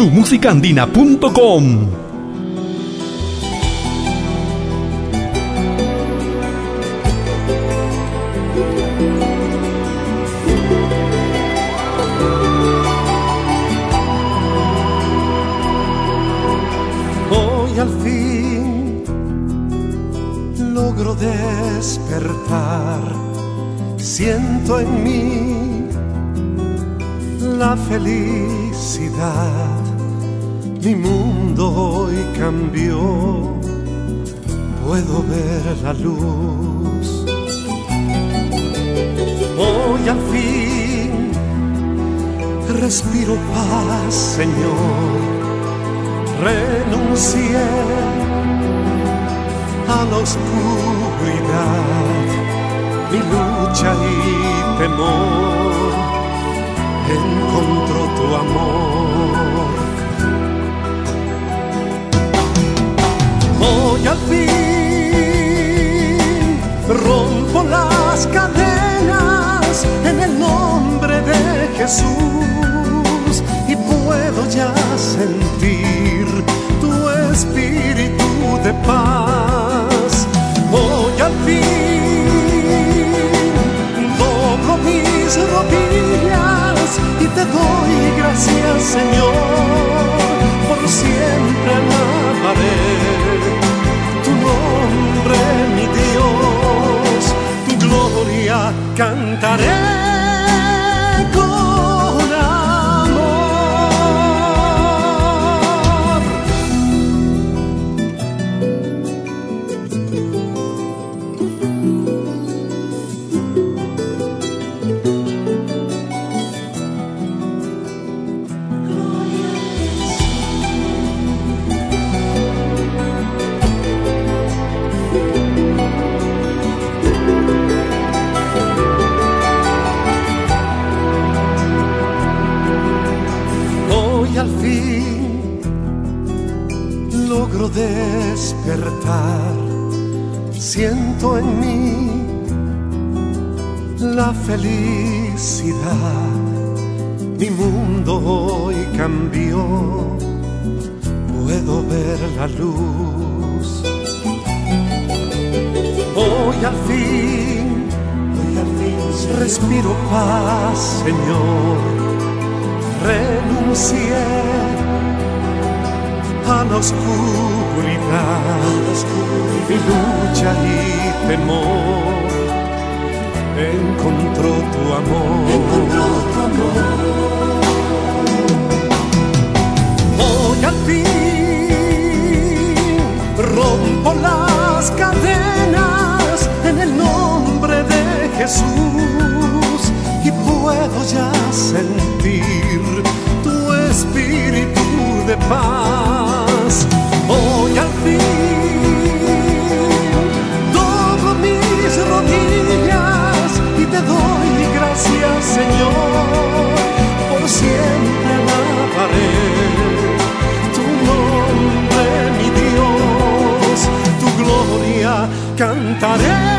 tumusicandina.com. Hoy al fin logro despertar, siento en mí la felicidad. Mi mundo hoy cambió, puedo ver la luz. Hoy al fin respiro paz, Señor. Renuncié a la oscuridad, mi lucha y temor encontró tu amor. Hoy al fin rompo las cadenas en el nombre de Jesús y puedo ya sentir tu espíritu de paz. Hoy al fin doblo mis rodillas y te doy gracias, Señor, por siempre alabaré tu nombre, mi Dios, tu gloria cantaré. Al fin logro despertar, siento en mí la felicidad. Mi mundo hoy cambió, puedo ver la luz. Hoy al fin respiro paz, Señor. Renuncié a la oscuridad, mi lucha y temor encontró tu amor. Hoy al fin rompo las cadenas en el nombre de Jesús y puedo ya sentir tu espíritu de paz. Hoy al fin doblo mis rodillas y te doy gracias, Señor, por siempre alabaré tu nombre, mi Dios, tu gloria cantaré.